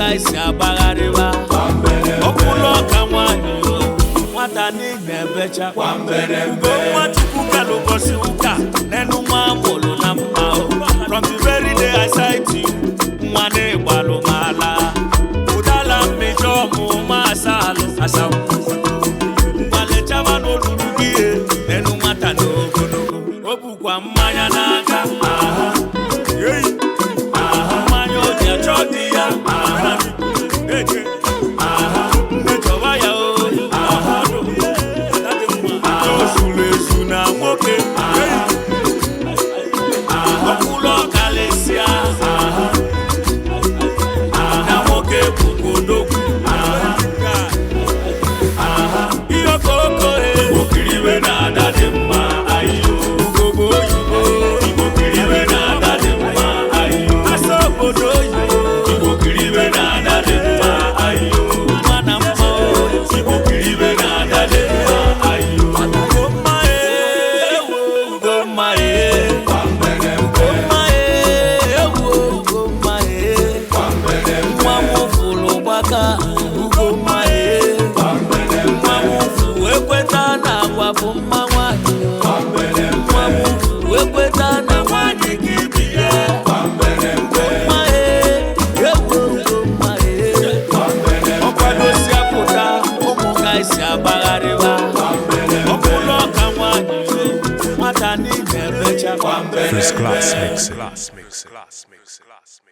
isi agbagharịwa ọkwụlụ ọka nwanyị nwata n'ime ebecha ugo nwa Chukwu kelu ụbọchị ụka n'enu nwa amụrụ na mma from the very day I sight you nwa na-egbalụ mala ụdala mmejọ ọmụma asalụ asawu gbalechaba n'olulu gị n'enu nwata n'ogologo o bukwa mmanya n'aka mmanya o ji achọ di ya mmejọba ya ozuru ezu na nwoke ọkwụlụ ọkalịsịa na nwoke bụkodogwu ihe okoko Igbo na-ada dị mma ayo ugogbo oyibo Igbo kiribe na-ada dị mma ayo asa obodo oyibo Igbo kiribe na-ada dị mma ayo mana mma Igbo kiribe na-ada dị mma ayo ugomma ewo ugomma ugomma nwa m fụrụ gbaka ugomma nwa m fụrụ ekweta na agwa bụ mma nwanyị nwa m fụrụ ekweta na nwanyị gị bi ya ugomma ewo ugomma ọkwadosi apụta ụmụ ga isi agbagharịwa ọkwụlụ ọka nwanyị nwata n'ime ebecha First class mix.